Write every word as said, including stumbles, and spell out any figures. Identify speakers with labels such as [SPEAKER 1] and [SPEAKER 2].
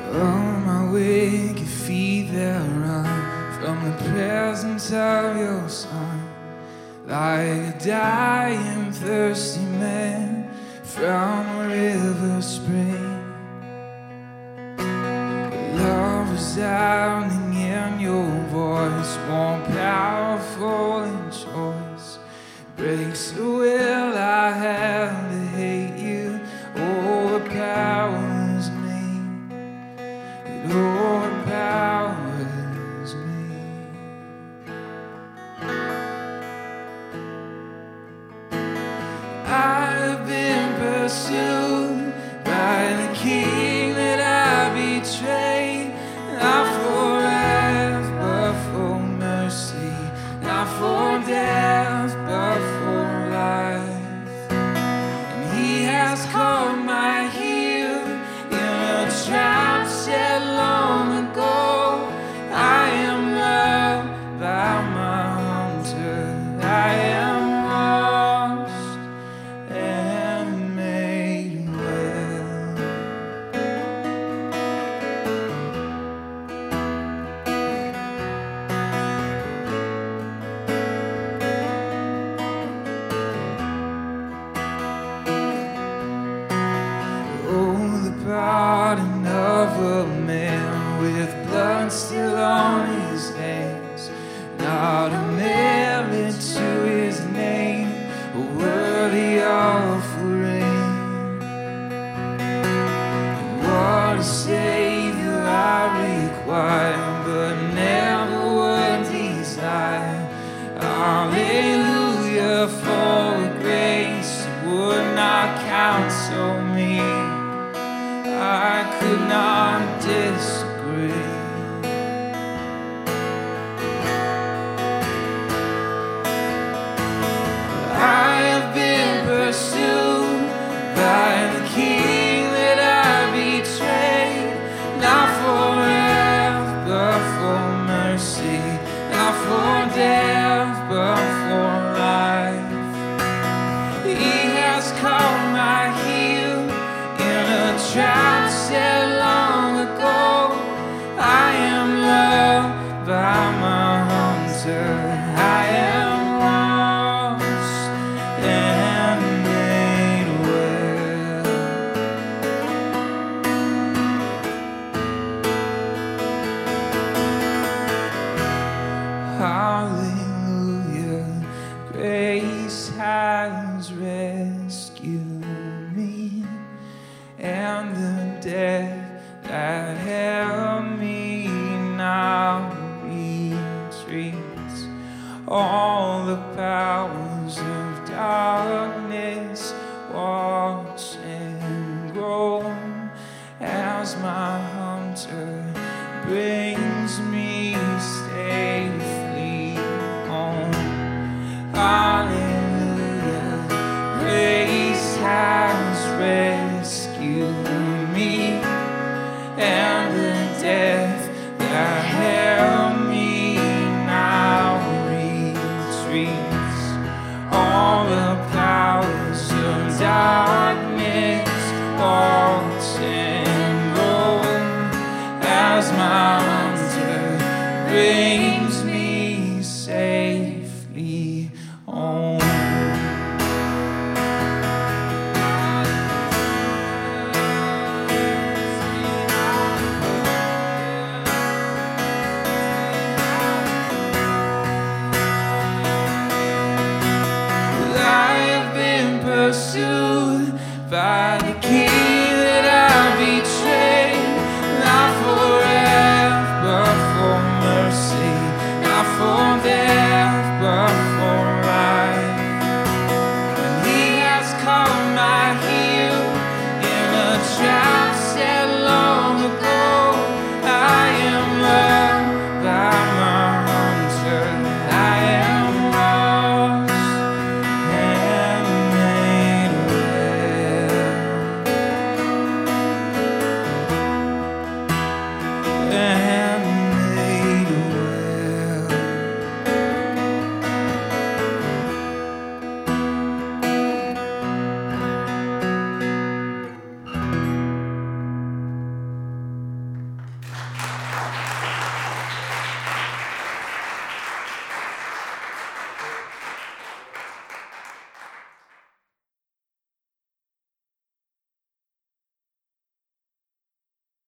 [SPEAKER 1] Oh, my wicked feet that run from the presence of your Son, like a dying, thirsty man from a river spring. Love resounding in your voice, more powerful in choice, breaks the will I have to hate you, overpowers me. It overpowers me. I've been pursued by the king that I betrayed, not for wrath but for mercy, not for death but for life. And he has called my heel in a trap set long ago. I am loved by my hunter. I am washed and made well. Oh, the pardon of a man with blood still on his hands, not a merit to his name, a worthy offering. What a Savior I require, but never would desire. Hallelujah for a grace that would not counsel me. I could not disagree. I have been pursued by the king that I betrayed, not for wrath but for mercy, not for death but for life. He has called my heel in a trap set long ago. I am loved by my hunter. I am washed and made well. Hallelujah, grace has rescued me, and the death that held me now retreats. All the powers of darkness watch and groan as my hunter brings me stay.